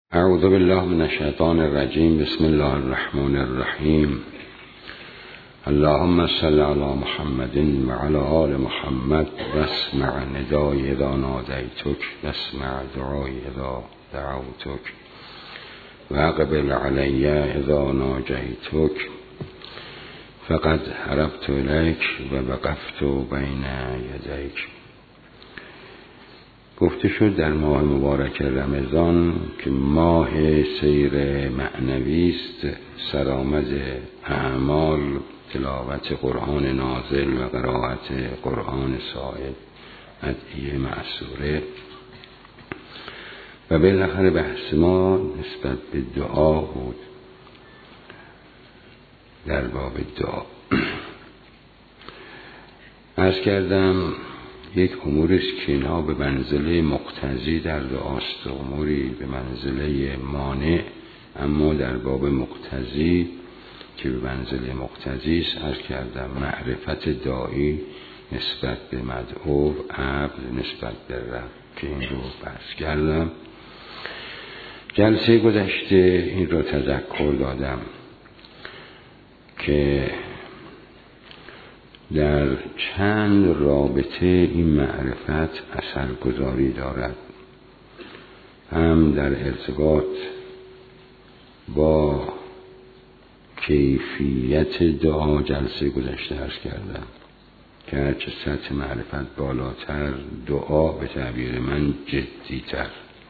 اعوذ بالله من الشیطان الرجیم. بسم الله الرحمن الرحیم. اللهم صل علی محمد و علی آل محمد واسمع ندای اذا نادیتک واسمع دعای اذا دعوتک واقبل علی اذا ناجیتک فقد هربت الیک و وقفت بین یدیک. گفته شد در ماه مبارک رمضان که ماه سیر معنوی است، سرآمد اعمال، تلاوت قرآن نازل و قرائت قرآن صاعد، ادعیه معصوره، و بالاخره بحث ما نسبت به دعا بود در باب دعا. عرض کردم یک اموریست که اینها به منزله مقتضی در دعاست، اموری به منزله مانع، اما در باب مقتضی که به منزله مقتضی است. عرض کردم معرفت داعی نسبت به مدعو، عبد نسبت به رب، که این رو بحث کردم. جلسه گذشته این رو تذکر دادم که در چند رابطه این معرفت اثرگذاری دارد، هم در ارتباط با کیفیت دعا. جلسه گذشته عرض کردم که هرچه سطح معرفت بالاتر، دعا به تعبیر من جدیتر،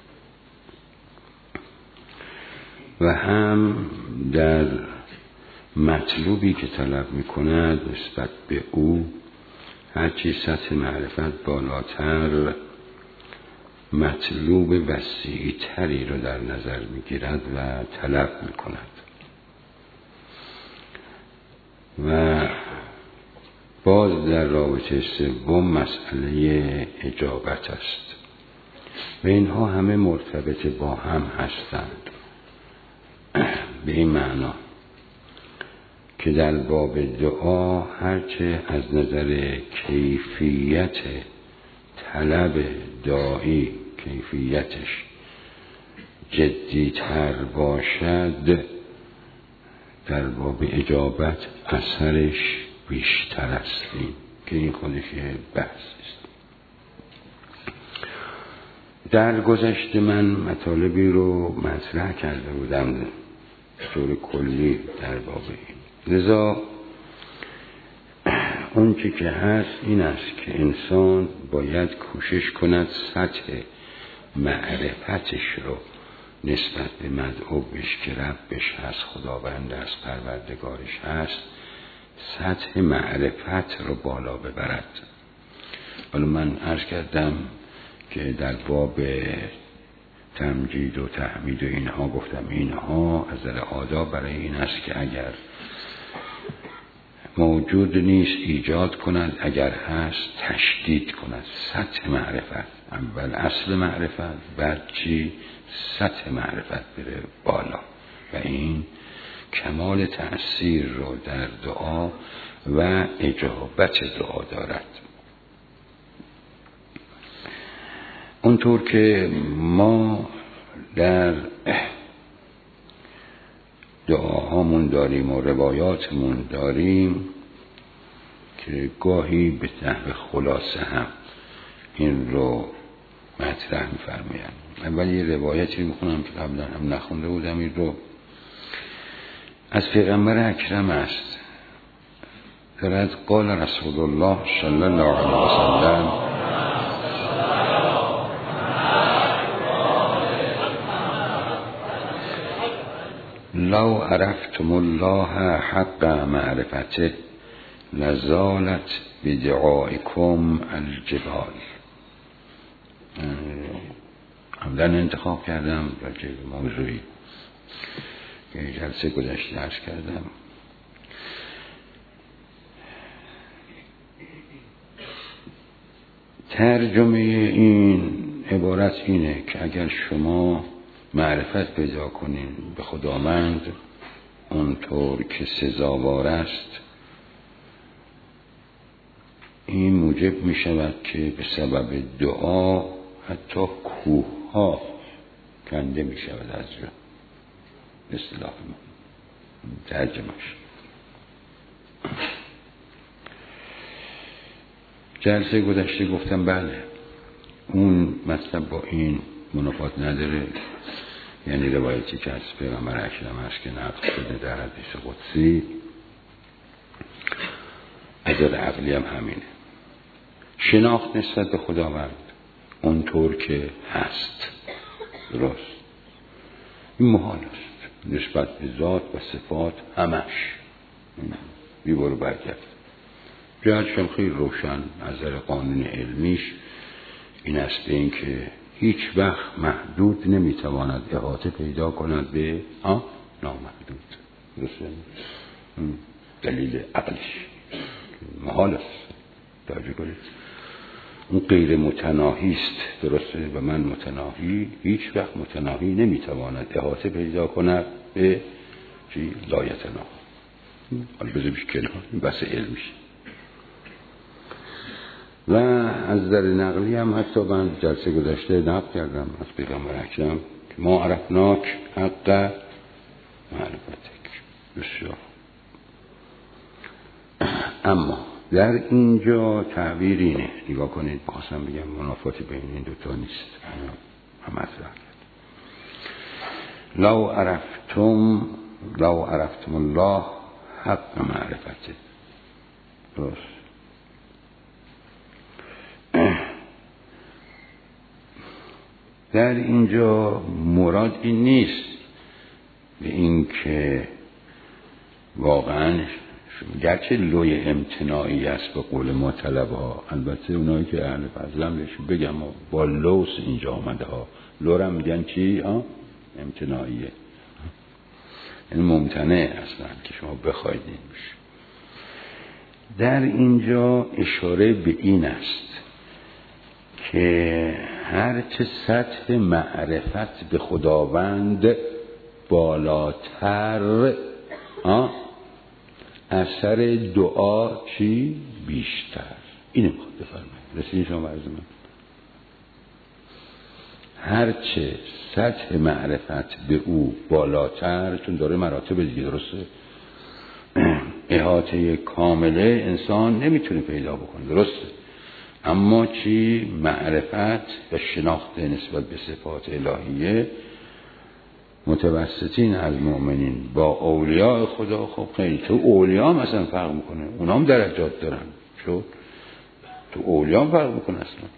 و هم در مطلوبی که طلب میکند نسبت به او، هرچی سطح معرفت بالاتر، مطلوب وسیعی تری رو در نظر میگیرد و طلب میکند. و باز در رابطه سوم مسئله اجابت است و اینها همه مرتبط با هم هستند، به این معنا که در باب دعا هرچه از نظر کیفیت طلب داعی کیفیتش جدیتر باشد، در باب اجابت اثرش بیشتر است، که این خودش بحث است. در گذشته من مطالبی رو مطرح کرده بودم به طور کلی در باب این. لذا اون چی که هست این است که انسان باید کوشش کند سطح معرفتش رو نسبت به مدعوش که ربش هست، خداوند هست، پروردگارش هست، سطح معرفت رو بالا ببرد. حالا من عرض کردم که در باب تمجید و تحمید و اینها گفتم اینها از نظر آداب برای این است که اگر موجود نیست ایجاد کند، اگر هست تشدید کند. سطح معرفت، اول اصل معرفت، بعد چی؟ سطح معرفت بره بالا و این کمال تأثیر رو در دعا و اجابت دعا دارد. اونطور که ما در دعاهامون داریم و روایاتمون داریم که گاهی به نحو خلاصه هم این رو مطرح می‌فرمایند. اول یه روایتی میخونم که قبلا هم نخونده بودم. این رو از پیغمبر اکرم است، دارد قال رسول الله صلی الله علیه وسلم لو عرفتم الله حق معرفته لزالت بدعائكم الجبال. قبلا انتخاب کردم راجع به موضوعی که جلسه گذشته عرض کردم. ترجمه این عبارت اینه که اگر شما معرفت پیدا کنین به خداوند اونطور که سزاوار است، این موجب می شود که به سبب دعا حتی کوه ها کنده می شود از جا. اصطلاح ما ترجمهش. جلسه گذشته گفتم بله اون مطلب با این منافات نداره، یعنی روایتی که از پیغمبر اکرم هست که نقل شده در حدیث قدسی، عدد عقلی هم همینه. شناخت نسبت به خداوند اونطور که هست، درست، این محال است نسبت به ذات و صفات همش بیبارو برگرد. جهتش هم خیلی روشن از نظر قانون علمیش این است به این که هیچ وقت محدود نمیتواند احاطه پیدا کند به نامحدود. درسته؟ دلیل عقلیش محال است. توجه کنید اون غیر متناهی است، درسته، و من متناهی، هیچ وقت متناهی نمیتواند احاطه پیدا کند به چی؟ لایتنا. حالا بذارش کنار، این بحث علمیش. و از نظر نقلی هم حتی من جلسه گذشته نقل کردم از پیغمبر اکرم که ما عرفناک حق معرفتک. بسیار. اما در اینجا تعبیر اینه، نگاه کنید، بخواستم بگم منافاتی بین این دوتا نیست، هم مطرح کرد. لو عرفتم الله حق معرفته. درست. در اینجا مراد این نیست به این که واقعا گرچه لوی امتناعی است به قول ما طلبه ها، البته اونایی که اهل فضلم بهشون بگم با لوس اینجا آمده ها، لورم میگن چی؟ امتناعیه، این ممتنع اصلا که شما بخواید این بشه. در اینجا اشاره به این است که هرچه سطح معرفت به خداوند بالاتر، اثر دعا چی؟ بیشتر. اینو میخواد بفرمایید. رسیدین شما عرض من؟ هرچه سطح معرفت به او بالاتر، چون داره مراتب دیگه، درسته، احاطه کامله انسان نمیتونه پیدا بکنه، درسته، اما چی؟ معرفت و شناخت نسبت به صفات الهیه متوسطین از مؤمنین با اولیاء خدا. خب خیلی تو اولیاء هم اصلا فرق میکنه، اونا هم درجات دارن، چون تو اولیاء هم فرق میکنه اصلا.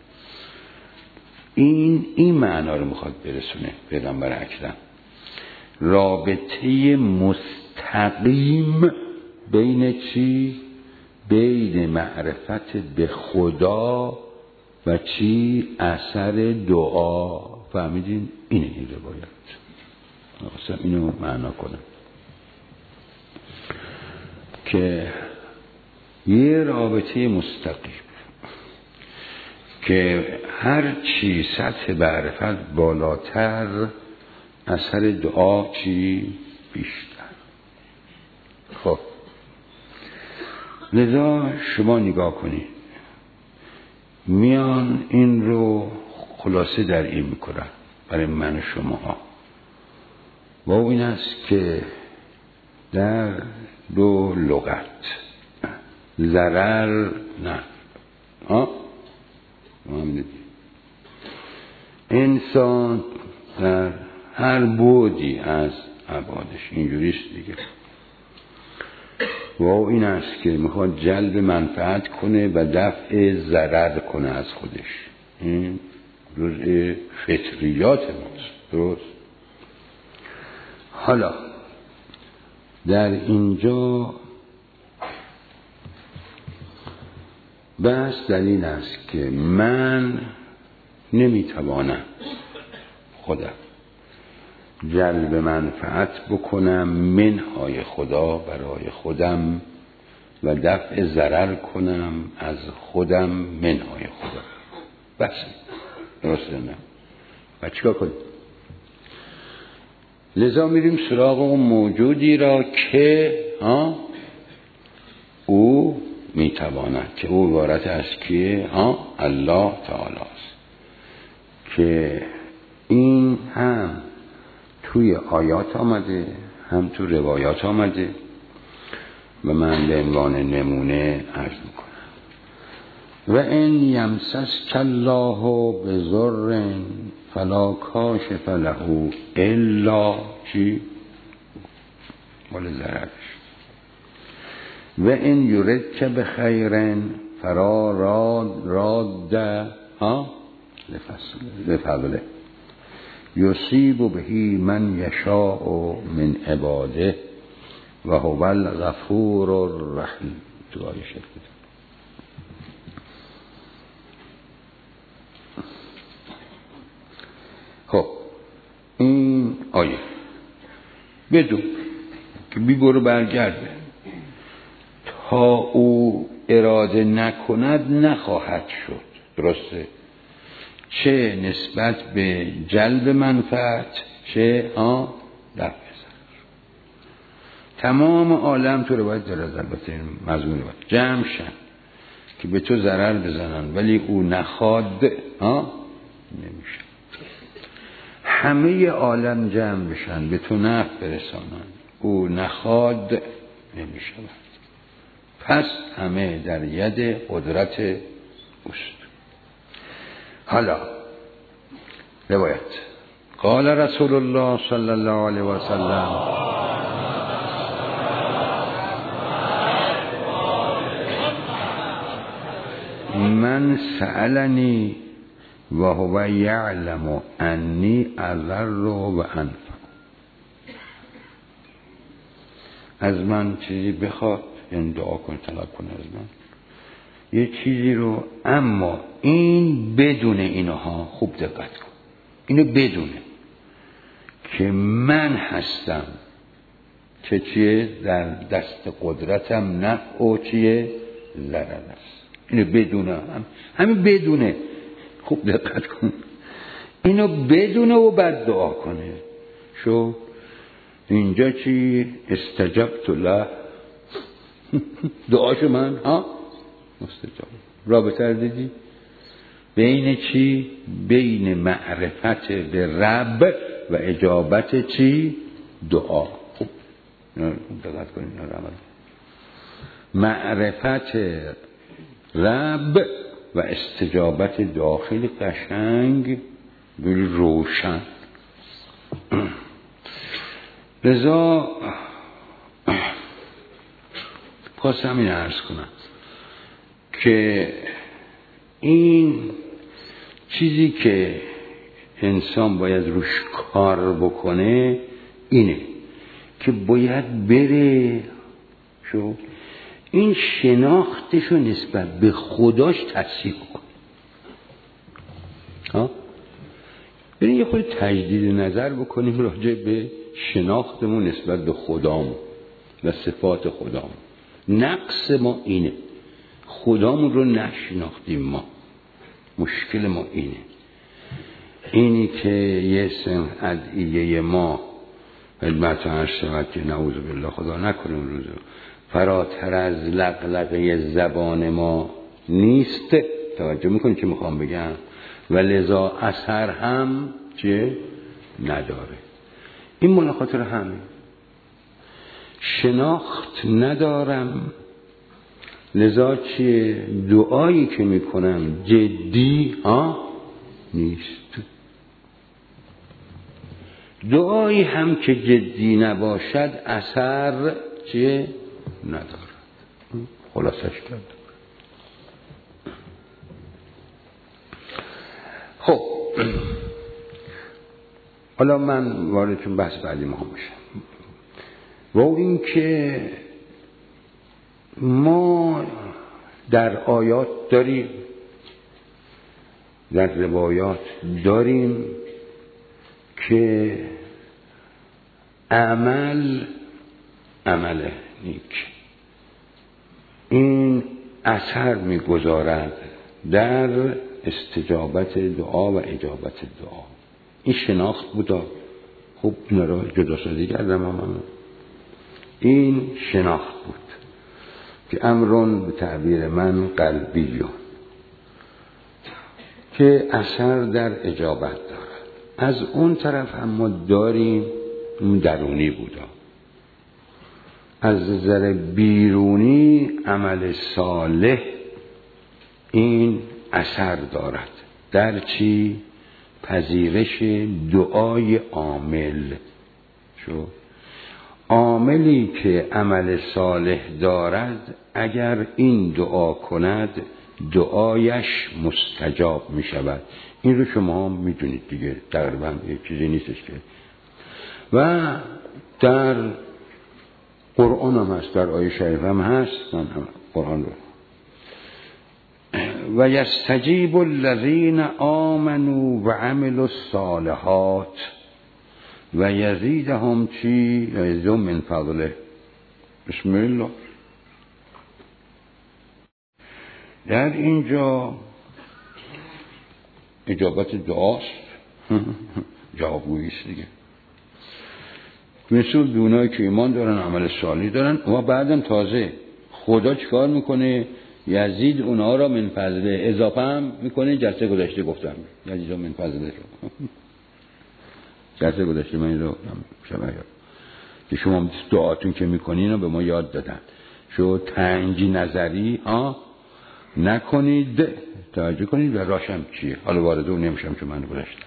این معنا رو میخواد برسونه پیغمبر اکرم، رابطه مستقیم بین چی؟ بین معرفت به خدا و چی؟ اثر دعا. فهمیدین؟ اینه این روایت. اصلا اینو معنا کنم که یه رابطه مستقیم که هر چی سطح معرفت بالاتر، اثر دعا چی؟ بیشتر. خب لذا شما نگاه کنید، میان این رو خلاصه در این میکنن برای من و شما ها، و این است که در دو لغت ضرر نه انسان در هر بعدی از ابعادش اینجوریست دیگه، و این است که میخواد جلب منفعت کنه و دفع ضرر کنه از خودش. این جزء فطریات ماست، درست. حالا در اینجا بحث در این است که من نمیتوانم خودم جلب منفعت بکنم منهای خدا برای خودم و دفع ضرر کنم از خودم منهای خدا. بس درسته نه؟ و چیکار کنیم؟ لذا میریم سراغ اون موجودی را که او میتواند، که او عبارت از کیه؟ الله تعالی است، که این هم توی آیات آمده هم تو روایات آمده و من به عنوان نمونه عرض میکنم. و این یمسسک الله بضر فلا کاشف له الا چی؟ مال ضررش. و این یردک بخیر فرا راد لفضله یصیب بهی من یشاء من عباده و هو الغفور الرحیم. تو آیه شد. خب این آیه بدون که بی برو برگرده تا او اراده نکند نخواهد شد. درسته؟ چه نسبت به جلب منفعت چه دفع ضرر. تمام عالم تو روایت داره، البته مضمون باید جمع شن که به تو ضرر بزنن ولی او نخواد نمیشه. همه عالم جمع بشن به تو نفع برسانن او نخواد نمیشه. پس همه در ید قدرت اوست. حالا روایت قال رسول الله صلی الله علیه و سلم من سألنی و هو یعلم انی اضر و انفع. از من چیزی بخواد، یعنی دعا کن، طلب کن از من یه چیزی رو، اما این بدون اینها، خوب دقت کن، اینو بدونه که من هستم که چیه در دست قدرتم نفع و چیه ضرر است. اینو بدونه، همین بدونه، خوب دقت کن، اینو بدونه و بعد دعا کنه. شو اینجا چی؟ استجبت له دعاشو من مستجاب. رابطه دیدی بین چی؟ بین معرفت به رب و اجابت چی؟ دعا. خوب دقت کنید. معرفت رب و استجابت دعا خیلی قشنگ، خیلی روشن. لذا خواستم این عرض کنم که این چیزی که انسان باید روش کار بکنه اینه که باید بره این شناختشو نسبت به خداش تصحیح کنه. بریم یه خود تجدید نظر بکنیم راجع به شناختمون نسبت به خدامون و صفات خدامون. نقص ما اینه، خدامون رو نشناختیم ما. مشکل ما اینی که یه سن ادعیه ما خدمت هر شود که نعوذ بالله خدا نکنه اون روزو فراتر از لقلقه زبان ما نیست. توجه میکنی که میخوام بگم؟ و لذا اثر هم چه نداره. این مال خاطر همه شناخت ندارم، لذا چه دعایی که میکنم جدی نیست. دعایی هم که جدی نباشد اثر چه ندارد. خلاصش کرد. خب حالا من وارد چون بحث بعدی ما میشم و این که ما در آیات داریم، در روایات داریم که عمل نیک این اثر میگذارد در استجابت دعا و اجابت دعا. این شناخت بودا. خوب اینا رو جدا سازی کردم. این شناخت بود که امرون به تعبیر من قلبیون که اثر در اجابت دارد، از اون طرف هم ما داریم اون درونی بودا. از نظر بیرونی عمل صالح این اثر دارد در چی؟ پذیرش دعای عامل. شو عاملی که عمل صالح دارد اگر این دعا کند دعایش مستجاب می شود. این رو شما هم می دونید دیگه، تقریبا یک چیزی نیستش که. و در قرآن هم هست، در آیه شریف هم هست. من هم قرآن رو و یستجیب الذین آمنوا و عملوا الصالحات و یزیدهم چی؟ یزیدهم من فضله. بسم الله. در اینجا اجابت دعاست، جوابگوییست دیگه. مثل دونایی که ایمان دارن عمل صالح دارن و بعدم تازه خدا چکار میکنه؟ یزید اونها را من فضله، اضافه هم میکنه. جلسه گذشته گفتم یزید من فضله رو، جلسه گذشته من این رو شما که شما دعاتون که میکنین رو به ما یاد دادن. شو تنجی نظری نکنید، توجه کنید و راشم چیه. حالا وارد اون نمیشم که من گذاشتم.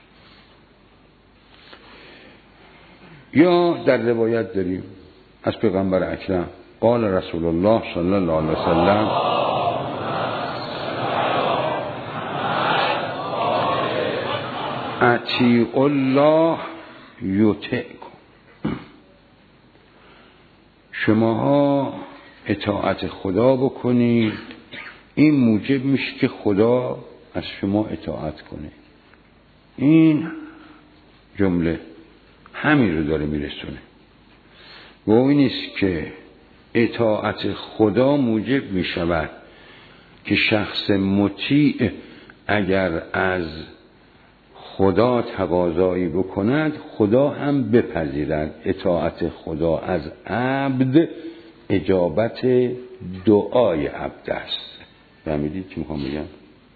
یا در روایت داریم از پیغمبر اکرم قال رسول الله صلی الله علیه وسلم اطیعوا الله یطعکم. شماها اطاعت خدا بکنید، این موجب میشه که خدا از شما اطاعت کنه. این جمله همین رو داره میرسونه. و این نیست که اطاعت خدا موجب میشود که شخص مطیع اگر از خدا تقاضایی بکند خدا هم بپذیرد. اطاعت خدا از عبد اجابت دعای عبد است. فهمیدید چی میخوام بگم؟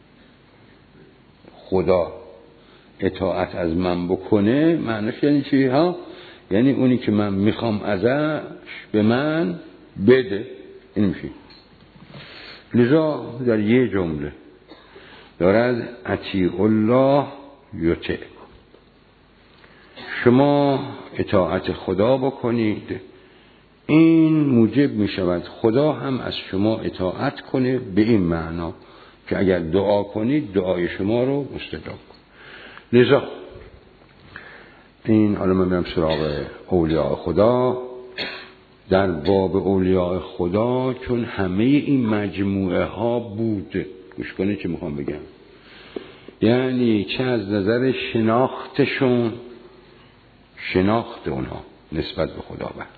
خدا اطاعت از من بکنه معنیش یعنی چی ها؟ یعنی اونی که من میخوام ازش به من بده. این میشه. لذا در یه جمله دارد اطیعوا الله یطعکم. شما اطاعت خدا بکنید، این موجب می شود خدا هم از شما اطاعت کنه، به این معنا که اگر دعا کنید دعای شما رو مستجاب کنه. لذا این حالا من برم سراغ اولیاء خدا. در باب اولیاء خدا چون همه این مجموعه ها بود، گوش کنید چه میخوام بگم، یعنی چه از نظر شناختشون، شناخت اونها نسبت به خداوند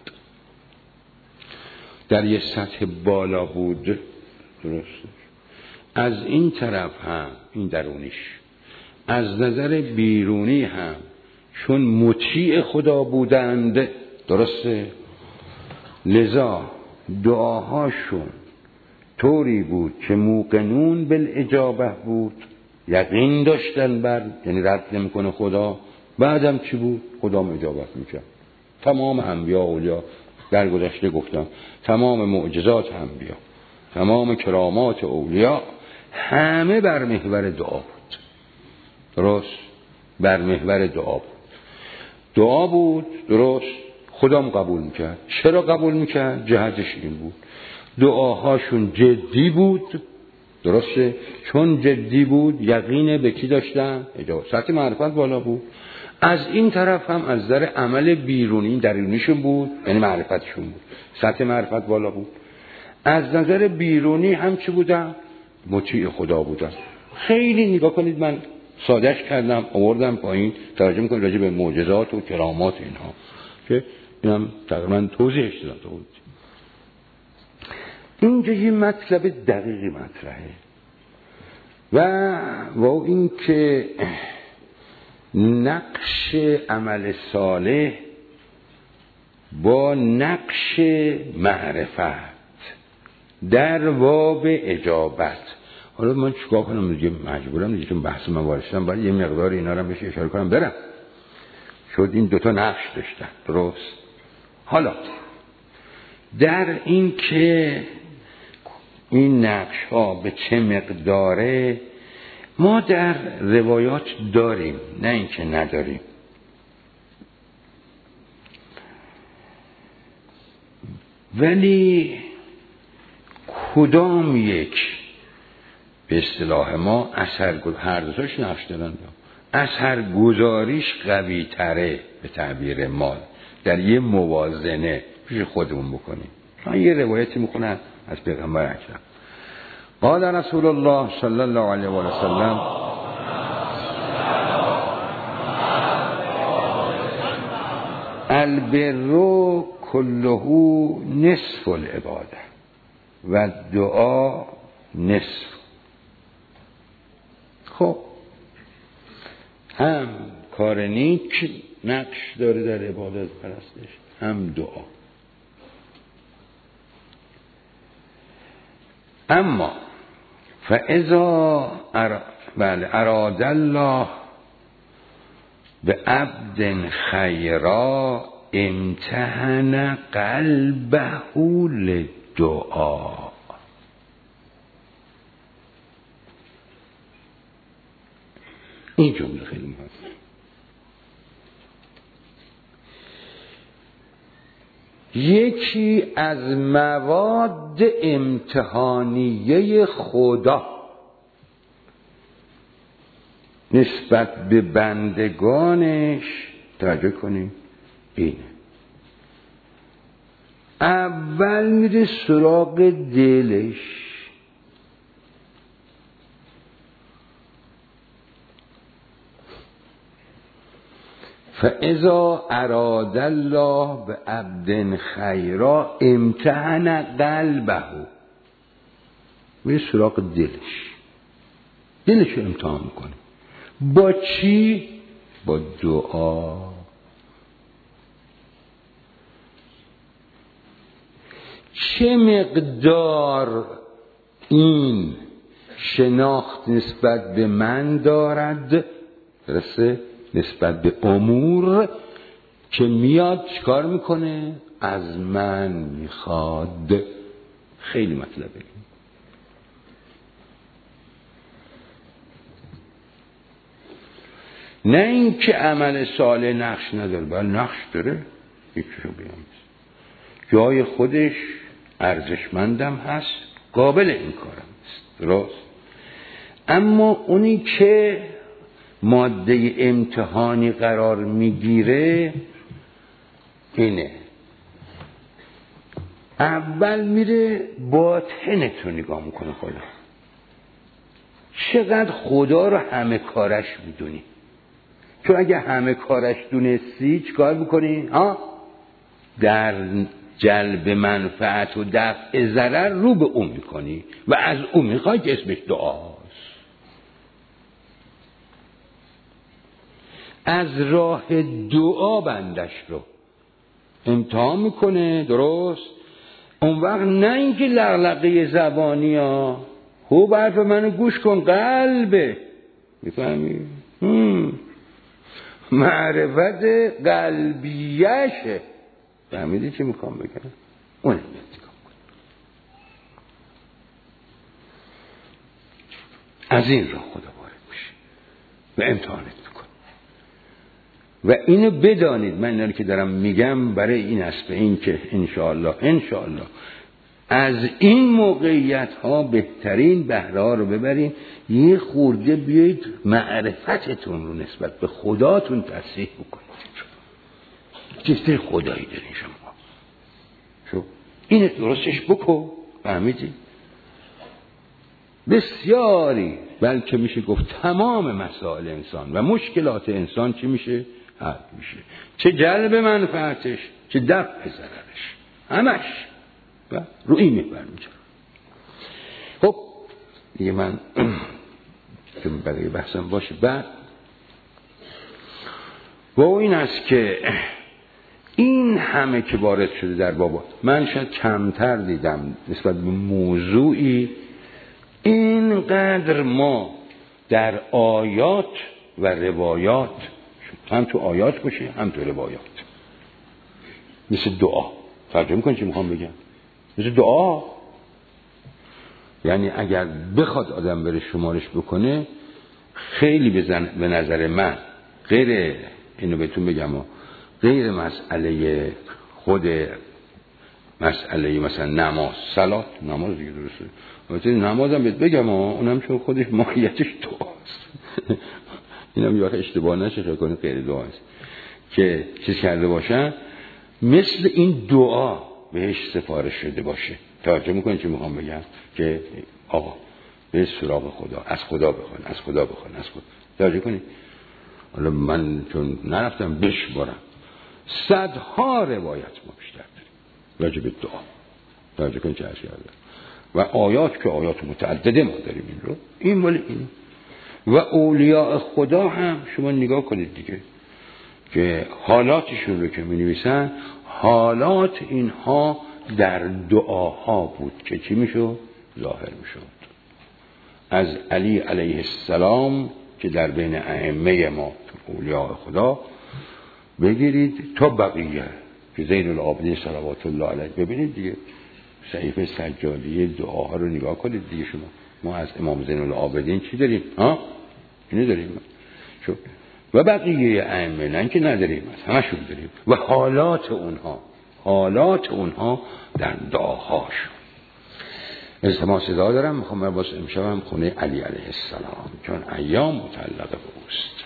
در یه سطح بالا بود، درسته، از این طرف هم این درونیش، از نظر بیرونی هم چون مطیع خدا بودند، درسته، لذا دعاهاشون طوری بود که موقنون بالاجابه بود، یقین داشتن بر، یعنی رد نمیکنه خدا. بعدم چی بود؟ خدا اجابت میکرد. تمام انبیا و اولیا در گذشته گفتم، تمام معجزات انبیا، تمام کرامات اولیا همه بر محور دعا بود. درست؟ بر محور دعا بود. دعا بود، درست، خدام قبول میکرد. چرا قبول میکرد؟ جهتش این بود دعاهاشون جدی بود، درسته، چون جدی بود یقین به کی داشتن؟ اجابت. سطح معرفت بالا بود. از این طرف هم از نظر عمل بیرونی درونیشون بود، یعنی معرفتشون بود، سطح معرفت بالا بود. از نظر بیرونی هم چی بودن؟ مطیع خدا بودن. خیلی نگاه کنید، من سادهش کردم آوردم پایین، ترجمه کنید راجع به معجزات و کرامات اینها که اینم تقریبا توضیحش داده بود. اینجا یه مطلب دقیقی مطرحه و این که نقش عمل صالح با نقش معرفت در باب اجابت. حالا من چیکار کنم دیگه؟ مجبورم دیگه، چون بحث من وارد شدم باید یه مقدار اینا رو بهش اشاره کنم برم. شد این دوتا نقش داشتن. درست؟ حالا در این که این نقش ها به چه مقداره ما در روایات داریم، نه اینکه نداریم. ولی کدام یک به اصطلاح ما هر دوتاش نقش دارن، اثرگذاریش قوی تره به تعبیر مال در یه موازنه پیش خودمون بکنیم. من یه روایتی میخونم از پیغمبر اکرم. قال رسول الله صلی الله علیه و سلم البر كله نصف العباده و دعا نصف. خب هم کار نیک نقش داره در عبادت پرستش، هم دعا. اما فاذا اراد الله به عبد خیرا امتحن قلبه للدعا. این جمله خیلی مهمه. یکی از مواد امتحانیه خدا نسبت به بندگانش، توجه کنیم، اینه. اول میره سراغ دلش. فاذا اراد الله بعبد خیرا امتحن قلبه. میره سراغ دلش رو امتحان میکنه. با چی؟ با دعا. چه مقدار این شناخت نسبت به من دارد، درسته؟ نسبت به امور که میاد چیکار میکنه؟ از من میخواد. خیلی مطلبه. نه این که عمل صالح نقش نداره، بل نقش داره. یکیشو بیام جای خودش ارزشمندم هست، قابل این کارم است، درست. اما اونی که ماده امتحانی قرار میگیره اینه. اول میره باطنتو نگاه میکنه. خدا چقدر خدا رو همه کارش میدونی. چون اگه همه کارش دونستی چیکار میکنی؟ در جلب منفعت و دفع ضرر رو به اون میکنی و از اون میخوای که اسمش دعاست. از راه دعا بندش رو امتحان میکنه، درست. اون وقت نه اینکه لغلقه زبانی ها خوب حرف منو گوش کن، قلبه، میفهمی؟ معرفت قلبیشه. فهمیدی چی میخوام بگم؟ اون نگاه کن. از این راه خدا وارد میشه و امتحانت میکن. و اینو بدانید، من اینو که دارم میگم برای این است، به این که انشاءالله از این موقعیت ها بهترین بهره ها رو ببرین. یه خورده بیایید معرفتتون رو نسبت به خداتون تصحیح بکنید. چیزی خدایی دارین شما، شو اینو درستش بکن. فهمیدی؟ بسیاری، بلکه میشه گفت تمام مسائل انسان و مشکلات انسان چی میشه؟ حل میشه. چه جلب منفعتش، چه دفع ضررش، همش و رو این محور میشه. خب دیگه من که برای بحثم باشه. بعد و این است که این همه که وارد شده در بابا، من شاید کمتر دیدم نسبت به موضوعی اینقدر ما در آیات و روایات شد، هم تو آیات باشه هم تو روایات. مثل دعا. ترجمه کنید چی میخوام بگم؟ مثل دعا. یعنی اگر بخواد آدم بره شمارش بکنه، خیلی به نظر من غیر اینو بهتون بگم غیر مسئله خود مسئله مثلا نماز، صلات، نماز دیگه درسته. البته نمازم بهت بگم اونم چون خودش ماهیتش دعاست. اینم یه وقت اشتباه نشه فکر کنید غیر دعاست که چیز کرده باشن، مثل این دعا بهش سفارش شده باشه. توجه میکنید چی میخوام بگم؟ که آقا به سراغ خدا، از خدا بخوان، از خدا بخوان، از خدا. توجه کنید. حالا من چون نرفتم بشمارم، صدها روایت ما بیشتر داریم راجع به دعا. توجه کنید چه اشیاء داره. و آیات که آیات متعدده ما داریم این رو، این ولی این. و اولیاء خدا هم شما نگاه کنید دیگه، که حالاتشون رو که می نویسن، حالات اینها در دعاها بود که چی می شد؟ ظاهر می شد. از علی علیه السلام که در بین ائمه ما اولیاء خدا بگیرید تا بقیه که زین العابدین صلوات الله علیه، ببینید دیگه صحیفه سجادی دعاها رو نگاه کنید دیگه شما. ما از امام زین العابدین چی داریم؟ اینو داریم شو. و بقیه ائمه نه که نداریم، همشون داریم. و حالات اونها در دعاهاشون. ما صدا دارم، میخوام من واسه امشبم خونه علی علیه السلام، چون ایام متعلق به اوست.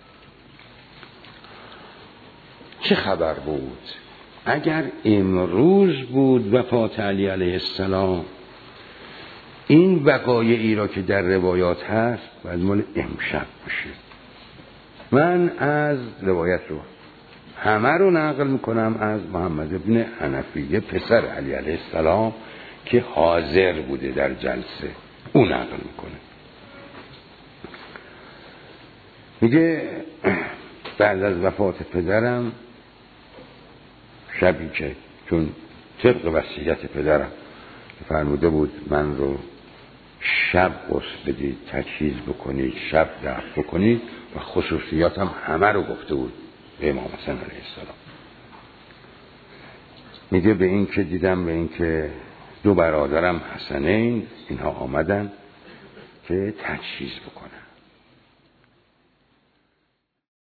چه خبر بود اگر امروز بود وفات علی علیه السلام؟ این وقایعی را که در روایات هست باید مال امشب باشه. من از روایت رو همه رو نقل میکنم از محمد ابن حنفیه پسر علی علیه السلام که حاضر بوده در جلسه، اون نقل میکنه. میگه بعد از وفات پدرم، شبی که چون طبق وصیت پدرم فرموده بود من رو شب غسل بدید، تجهیز بکنید، شب دفن بکنید، و خصوصیاتم همه رو گفته بود به امام حسن علیه السلام. میگه به این که دیدم به این که دو برادرم حسنین اینها آمدن که تجهیز بکنن.